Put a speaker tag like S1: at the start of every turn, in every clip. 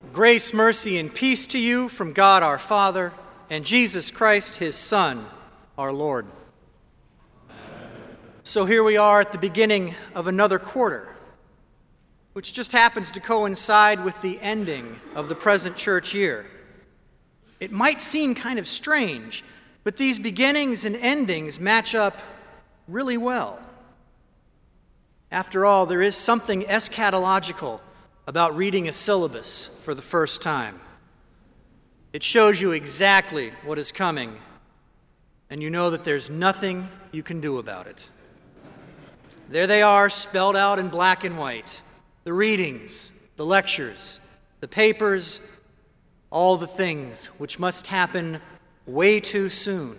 S1: Grace, mercy, and peace to you from God our Father and Jesus Christ, his Son, our Lord. Amen. So here we are at the beginning of another quarter, which just happens to coincide with the ending of the present church year. It might seem kind of strange, but these beginnings and endings match up really well. After all, there is something eschatological about reading a syllabus for the first time. It shows you exactly what is coming, and you know that there's nothing you can do about it. There they are, spelled out in black and white. The readings, the lectures, the papers, all the things which must happen way too soon.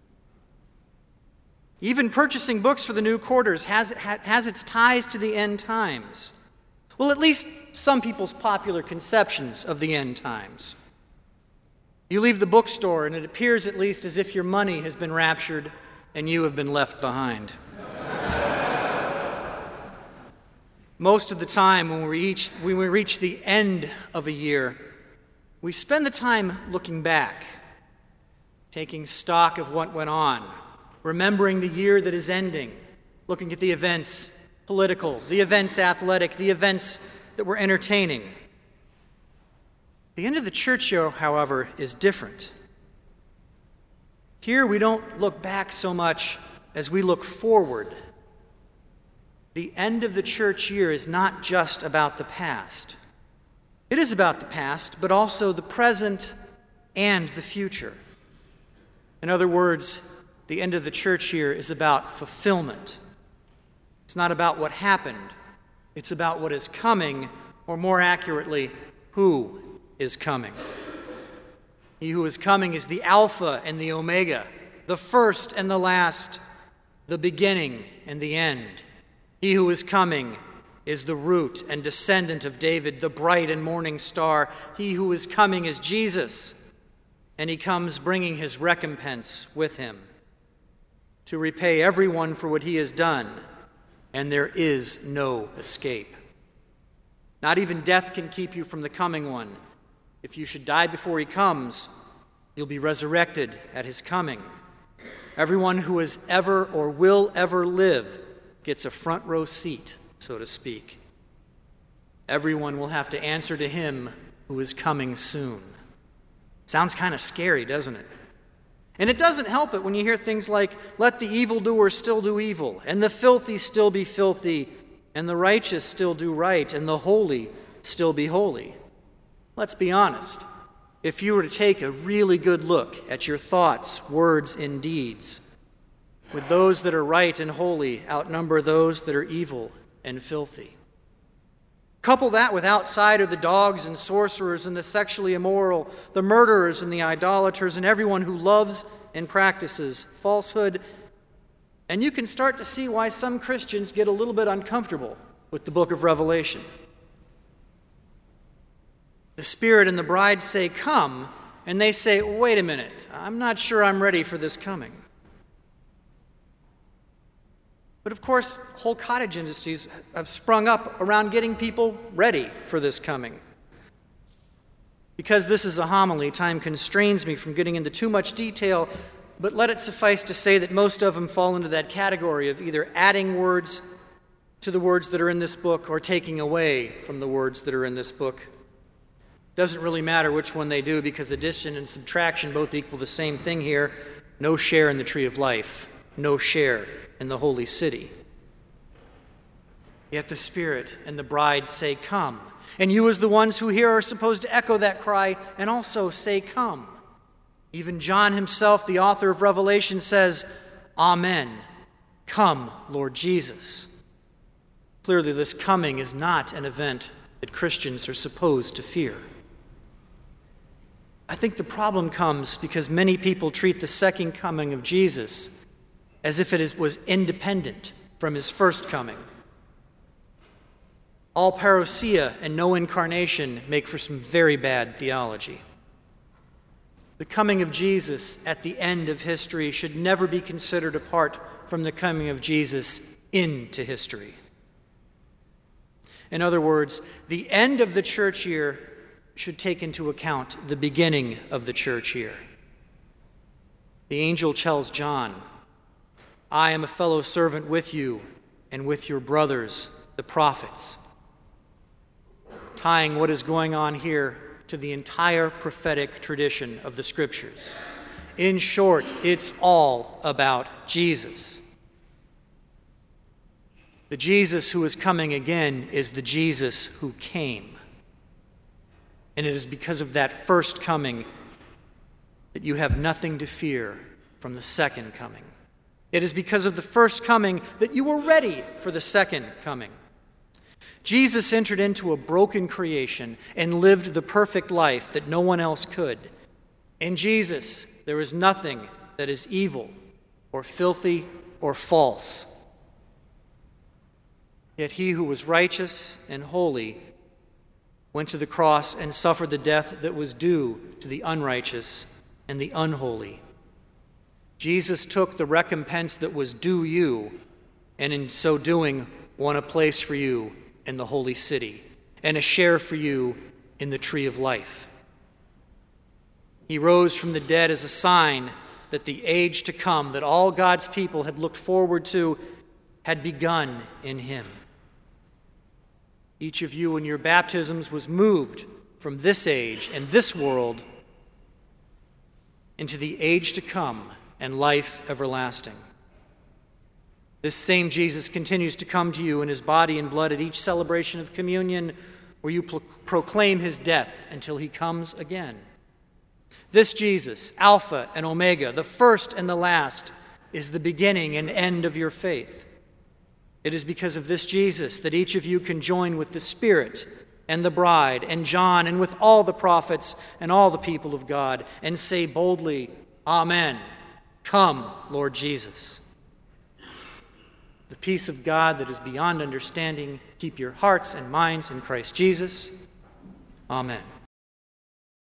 S1: Even purchasing books for the new quarters has its ties to the end times. Well, at least some people's popular conceptions of the end times. You leave the bookstore, and it appears at least as if your money has been raptured and you have been left behind. Most of the time when we reach the end of a year, we spend the time looking back, taking stock of what went on, remembering the year that is ending, looking at the events political, the events athletic, the events that were entertaining. The end of the church year, however, is different. Here we don't look back so much as we look forward. The end of the church year is not just about the past. It is about the past, but also the present and the future. In other words, the end of the church year is about fulfillment. It's not about what happened. It's about what is coming, or more accurately, who is coming. He who is coming is the Alpha and the Omega, the first and the last, the beginning and the end. He who is coming is the root and descendant of David, the bright and morning star. He who is coming is Jesus, and he comes bringing his recompense with him to repay everyone for what he has done, and there is no escape. Not even death can keep you from the coming one. If you should die before he comes, you'll be resurrected at his coming. Everyone who has ever or will ever live gets a front row seat, so to speak. Everyone will have to answer to him who is coming soon. Sounds kind of scary, doesn't it? And it doesn't help it when you hear things like, let the evildoer still do evil, and the filthy still be filthy, and the righteous still do right, and the holy still be holy. Let's be honest. If you were to take a really good look at your thoughts, words, and deeds, would those that are right and holy outnumber those that are evil and filthy? Couple that with outsider, the dogs and sorcerers and the sexually immoral, the murderers and the idolaters, and everyone who loves and practices falsehood, and you can start to see why some Christians get a little bit uncomfortable with the book of Revelation. The Spirit and the bride say, come, and they say, wait a minute, I'm not sure I'm ready for this coming. But of course, whole cottage industries have sprung up around getting people ready for this coming. Because this is a homily, time constrains me from getting into too much detail, but let it suffice to say that most of them fall into that category of either adding words to the words that are in this book or taking away from the words that are in this book. Doesn't really matter which one they do, because addition and subtraction both equal the same thing here. No share in the tree of life, no share in the holy city. Yet the Spirit and the bride say, come. And you as the ones who hear are supposed to echo that cry and also say, come. Even John himself, the author of Revelation, says, Amen. Come, Lord Jesus. Clearly, this coming is not an event that Christians are supposed to fear. I think the problem comes because many people treat the second coming of Jesus as if it was independent from his first coming. All parousia and no incarnation make for some very bad theology. The coming of Jesus at the end of history should never be considered apart from the coming of Jesus into history. In other words, the end of the church year should take into account the beginning of the church year. The angel tells John, "I am a fellow servant with you and with your brothers, the prophets," tying what is going on here to the entire prophetic tradition of the Scriptures. In short, it's all about Jesus. The Jesus who is coming again is the Jesus who came. And it is because of that first coming that you have nothing to fear from the second coming. It is because of the first coming that you were ready for the second coming. Jesus entered into a broken creation and lived the perfect life that no one else could. In Jesus, there is nothing that is evil or filthy or false. Yet he who was righteous and holy went to the cross and suffered the death that was due to the unrighteous and the unholy. Jesus took the recompense that was due you, and in so doing, won a place for you in the holy city and a share for you in the tree of life. He rose from the dead as a sign that the age to come that all God's people had looked forward to had begun in him. Each of you in your baptisms was moved from this age and this world into the age to come and life everlasting. This same Jesus continues to come to you in his body and blood at each celebration of communion, where you proclaim his death until he comes again. This Jesus, Alpha and Omega, the first and the last, is the beginning and end of your faith. It is because of this Jesus that each of you can join with the Spirit and the bride and John and with all the prophets and all the people of God and say boldly, "Amen. Come, Lord Jesus." The peace of God that is beyond understanding, keep your hearts and minds in Christ Jesus. Amen.